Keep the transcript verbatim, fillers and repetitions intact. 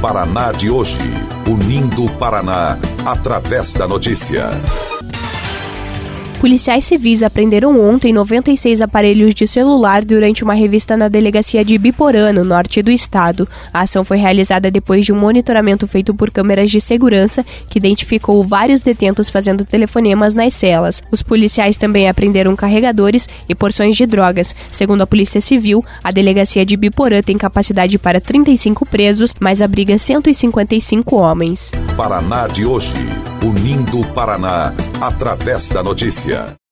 Paraná de hoje, unindo o Paraná através da notícia. Policiais civis apreenderam ontem noventa e seis aparelhos de celular durante uma revista na delegacia de Ibiporã, no norte do estado. A ação foi realizada depois de um monitoramento feito por câmeras de segurança que identificou vários detentos fazendo telefonemas nas celas. Os policiais também apreenderam carregadores e porções de drogas. Segundo a Polícia Civil, a delegacia de Ibiporã tem capacidade para trinta e cinco presos, mas abriga cento e cinquenta e cinco homens. Paraná de hoje, unindo o Paraná através da notícia.